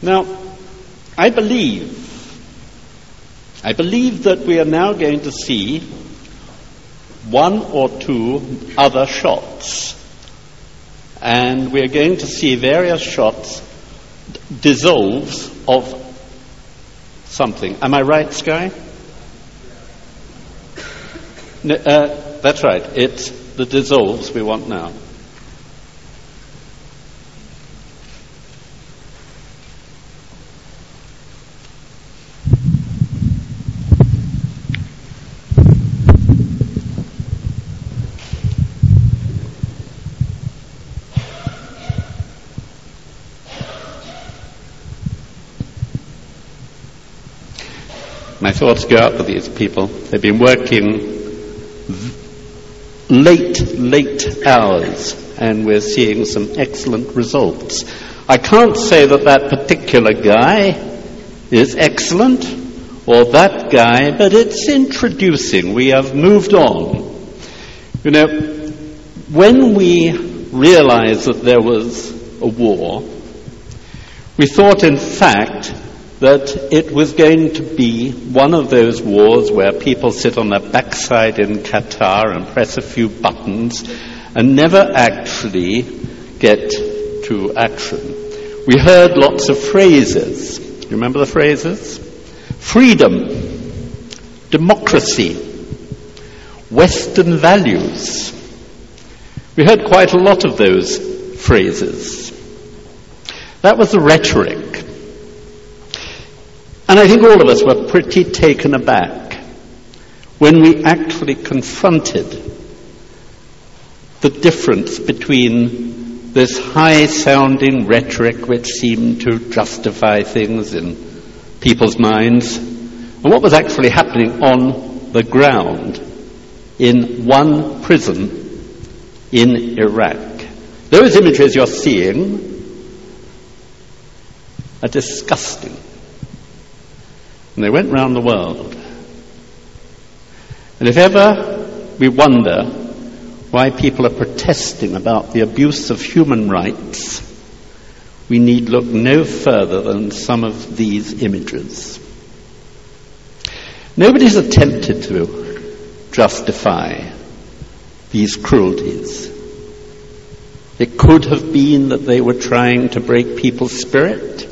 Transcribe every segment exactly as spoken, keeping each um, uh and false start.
Now, I believe, I believe that we are now going to see one or two other shots. And we are going to see various shots, d- dissolves of something. Am I right, Sky? No, uh, that's right. It's the dissolves we want now. My thoughts go out to these people. They've been working late, late hours, and we're seeing some excellent results. I can't say that that particular guy is excellent, or that guy, but it's introducing. We have moved on. You know, when we realized that there was a war, we thought, in fact, that it was going to be one of those wars where people sit on their backside in Qatar and press a few buttons and never actually get to action. We heard lots of phrases. You remember the phrases? Freedom, democracy, Western values. We heard quite a lot of those phrases. That was the rhetoric. And I think all of us were pretty taken aback when we actually confronted the difference between this high-sounding rhetoric which seemed to justify things in people's minds and what was actually happening on the ground in one prison in Iraq. Those images you're seeing are disgusting. And they went round the world. And if ever we wonder why people are protesting about the abuse of human rights, we need look no further than some of these images. Nobody's attempted to justify these cruelties. It could have been that they were trying to break people's spirit.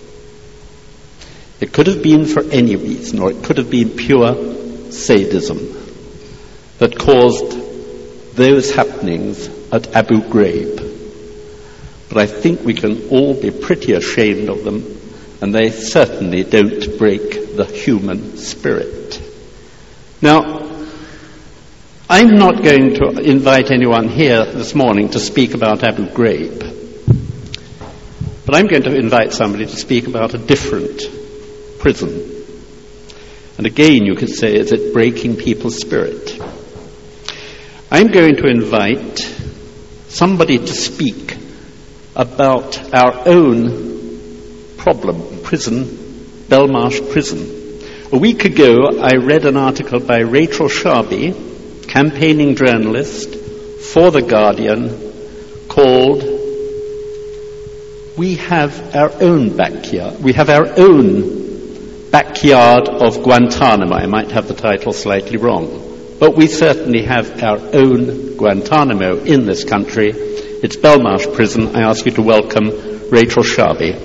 It could have been for any reason, or it could have been pure sadism that caused those happenings at Abu Ghraib. But I think we can all be pretty ashamed of them, and they certainly don't break the human spirit. Now, I'm not going to invite anyone here this morning to speak about Abu Ghraib, but I'm going to invite somebody to speak about a different prison. And again, you could say, is it breaking people's spirit? I'm going to invite somebody to speak about our own problem, prison, Belmarsh Prison. A week ago, I read an article by Rachel Sharby, campaigning journalist for The Guardian, called We Have Our Own Backyard. We have our own backyard of Guantanamo. I might have the title slightly wrong, but we certainly have our own Guantanamo in this country. It's Belmarsh Prison. I ask you to welcome Rachel Sharby.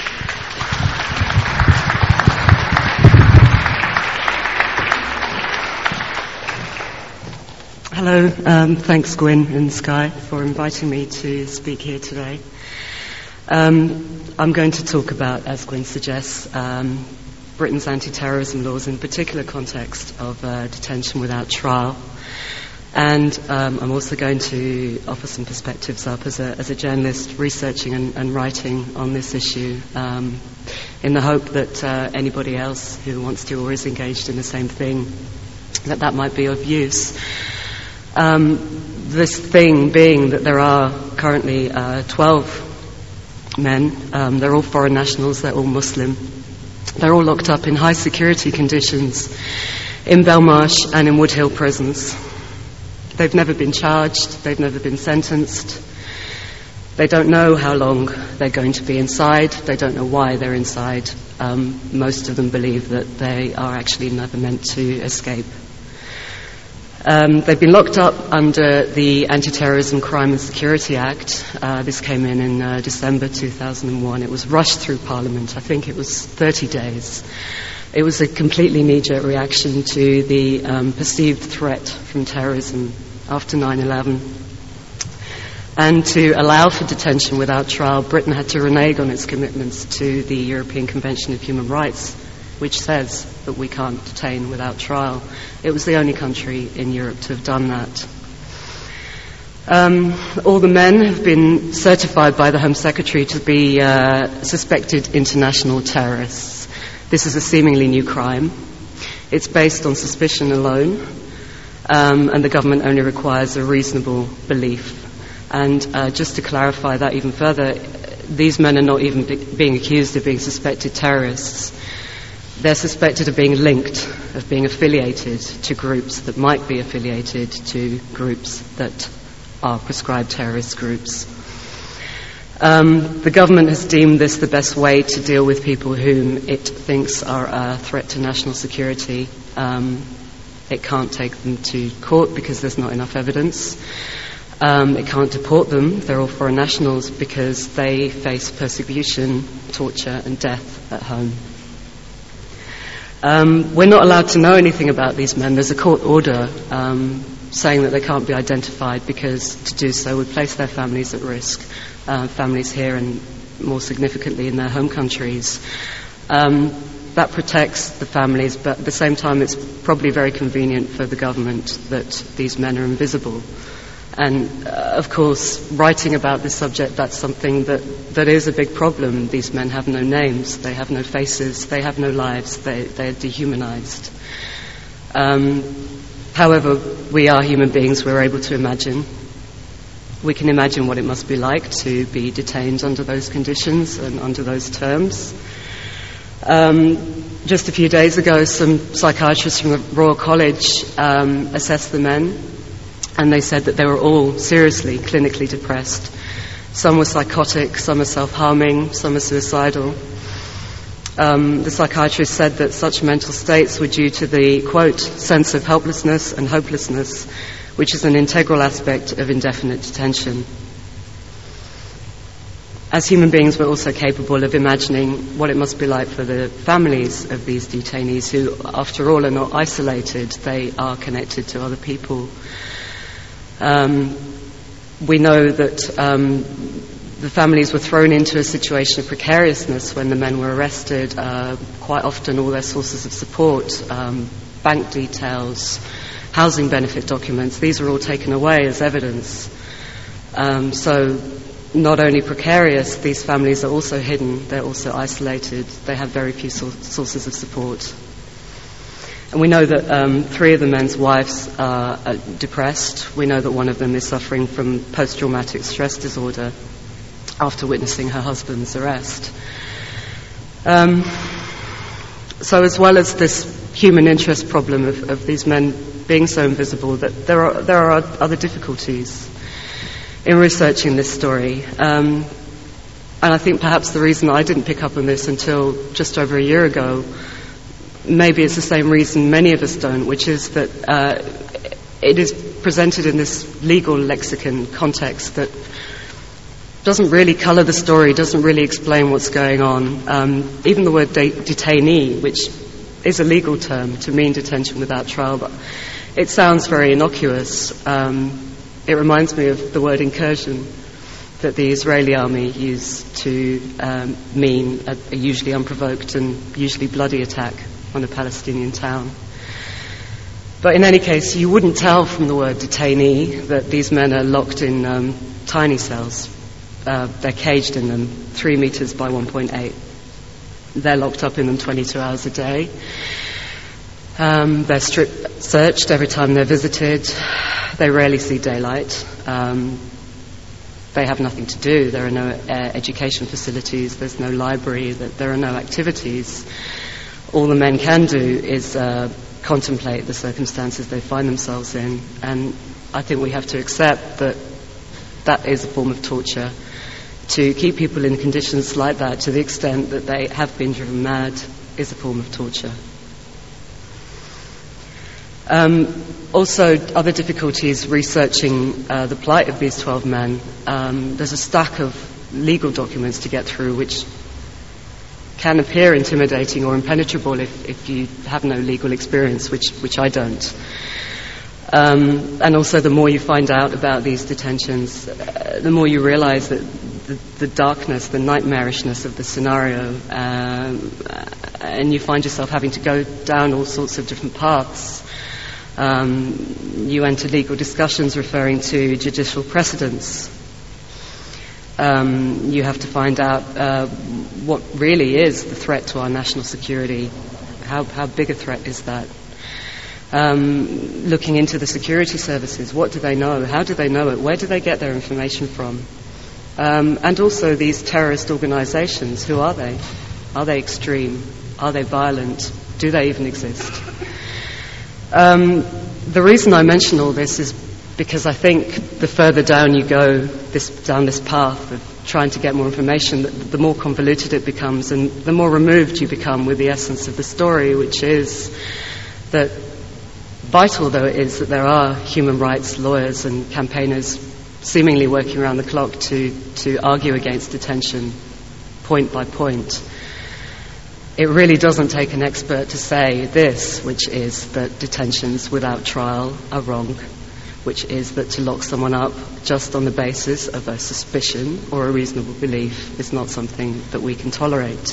Hello, um, thanks Gwyn and Sky for inviting me to speak here today. Um, I'm going to talk about, as Gwyn suggests, um, Britain's anti-terrorism laws, in particular context of uh, detention without trial. And um, I'm also going to offer some perspectives up as a, as a journalist researching and, and writing on this issue, um, in the hope that uh, anybody else who wants to or is engaged in the same thing, that that might be of use. Um, this thing being that there are currently uh, twelve men, um, they're all foreign nationals, they're all Muslim. They're all locked up in high security conditions in Belmarsh and in Woodhill prisons. They've never been charged, they've never been sentenced. They don't know how long they're going to be inside. They don't know why they're inside. Um, most of them believe that they are actually never meant to escape. Um, they've been locked up under the Anti-Terrorism Crime and Security Act. Uh, this came in in uh, December two thousand one. It was rushed through Parliament. I think it was thirty days. It was a completely knee-jerk reaction to the um, perceived threat from terrorism after nine eleven. And to allow for detention without trial, Britain had to renege on its commitments to the European Convention of Human Rights, which says that we can't detain without trial. It was the only country in Europe to have done that. Um, all the men have been certified by the Home Secretary to be uh, suspected international terrorists. This is a seemingly new crime. It's based on suspicion alone, um, and the government only requires a reasonable belief. And uh, just to clarify that even further, these men are not even be- being accused of being suspected terrorists. They're suspected of being linked, of being affiliated to groups that might be affiliated to groups that are prescribed terrorist groups. Um, the government has deemed this the best way to deal with people whom it thinks are a threat to national security. Um, it can't take them to court because there's not enough evidence. Um, it can't deport them. They're all foreign nationals because they face persecution, torture and death at home. Um, we're not allowed to know anything about these men. There's a court order um, saying that they can't be identified because to do so would place their families at risk, uh, families here and more significantly in their home countries. Um, that protects the families, but at the same time it's probably very convenient for the government that these men are invisible. And, uh, of course, writing about this subject, that's something that, that is a big problem. These men have no names, they have no faces, they have no lives, they, they're dehumanized. Um, however, we are human beings, we're able to imagine. We can imagine what it must be like to be detained under those conditions and under those terms. Um, just a few days ago, some psychiatrists from the Royal College um, assessed the men. And they said that they were all seriously, clinically depressed. Some were psychotic, some are self-harming, some are suicidal. Um, the psychiatrist said that such mental states were due to the, quote, sense of helplessness and hopelessness, which is an integral aspect of indefinite detention. As human beings, we're also capable of imagining what it must be like for the families of these detainees who, after all, are not isolated. They are connected to other people. Um, we know that um, the families were thrown into a situation of precariousness when the men were arrested. Uh, quite often all their sources of support, um, bank details, housing benefit documents, these were all taken away as evidence. Um, so not only precarious, these families are also hidden, they're also isolated, they have very few so- sources of support. And we know that um, three of the men's wives are uh, depressed. We know that one of them is suffering from post-traumatic stress disorder after witnessing her husband's arrest. Um, so as well as this human interest problem of, of these men being so invisible, that there are, there are other difficulties in researching this story. Um, and I think perhaps the reason I didn't pick up on this until just over a year ago, maybe it's the same reason many of us don't, which is that uh, it is presented in this legal lexicon context that doesn't really colour the story, doesn't really explain what's going on. Um, even the word de- detainee, which is a legal term to mean detention without trial, but it sounds very innocuous. Um, it reminds me of the word incursion that the Israeli army used to um, mean a, a usually unprovoked and usually bloody attack on a Palestinian town. But in any case, you wouldn't tell from the word detainee that these men are locked in um, tiny cells. Uh, they're caged in them, three metres by one point eight. They're locked up in them twenty-two hours a day. Um, they're strip searched every time they're visited. They rarely see daylight. Um, they have nothing to do. There are no uh, education facilities. There's no library. There are no activities. All the men can do is uh, contemplate the circumstances they find themselves in. And I think we have to accept that that is a form of torture. to keep people in conditions like that to the extent that they have been driven mad is a form of torture. Um, also, other difficulties researching uh, the plight of these twelve men. Um, there's a stack of legal documents to get through which can appear intimidating or impenetrable if, if you have no legal experience, which, which I don't. Um, and also, the more you find out about these detentions, uh, the more you realize that the, the darkness, the nightmarishness of the scenario, um, and you find yourself having to go down all sorts of different paths. Um, you enter legal discussions referring to judicial precedents. Um, you have to find out uh, what really is the threat to our national security. How, how big a threat is that? Um, looking into the security services, what do they know? How do they know it? Where do they get their information from? Um, and also these terrorist organizations, who are they? Are they extreme? Are they violent? Do they even exist? Um, the reason I mention all this is because I think the further down you go this, down this path of trying to get more information, the, the more convoluted it becomes and the more removed you become with the essence of the story, which is that, vital though it is, that there are human rights lawyers and campaigners seemingly working around the clock to, to argue against detention point by point. It really doesn't take an expert to say this, which is that detentions without trial are wrong, which is that to lock someone up just on the basis of a suspicion or a reasonable belief is not something that we can tolerate.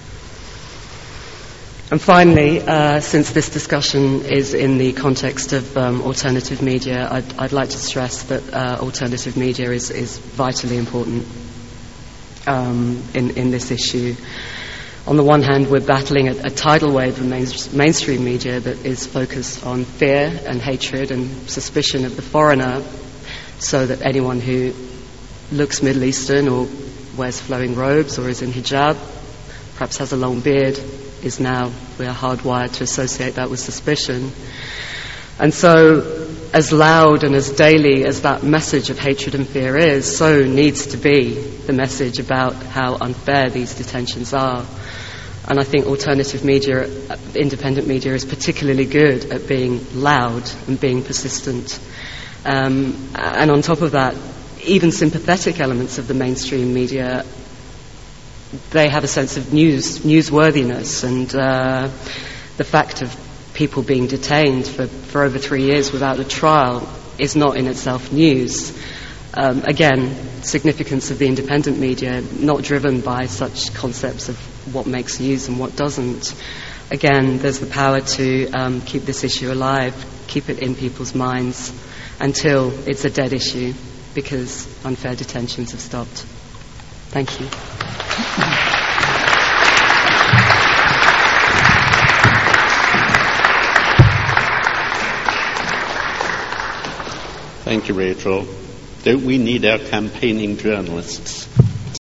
And finally, uh, since this discussion is in the context of um, alternative media, I'd, I'd like to stress that uh, alternative media is, is vitally important um, in, in this issue. On the one hand, we're battling a, a tidal wave of main, mainstream media that is focused on fear and hatred and suspicion of the foreigner, so that anyone who looks Middle Eastern or wears flowing robes or is in hijab, perhaps has a long beard, is now, we are hardwired to associate that with suspicion. And so, as loud and as daily as that message of hatred and fear is, so needs to be the message about how unfair these detentions are. And I think alternative media, independent media, is particularly good at being loud and being persistent. Um, and on top of that, even sympathetic elements of the mainstream media, they have a sense of news, newsworthiness, and uh, the fact of people being detained for, for over three years without a trial is not in itself news. Um, again, significance of the independent media, not driven by such concepts of what makes news and what doesn't. Again, there's the power to um, keep this issue alive, keep it in people's minds until it's a dead issue, because unfair detentions have stopped. Thank you. Thank you, Rachel. Don't we need our campaigning journalists?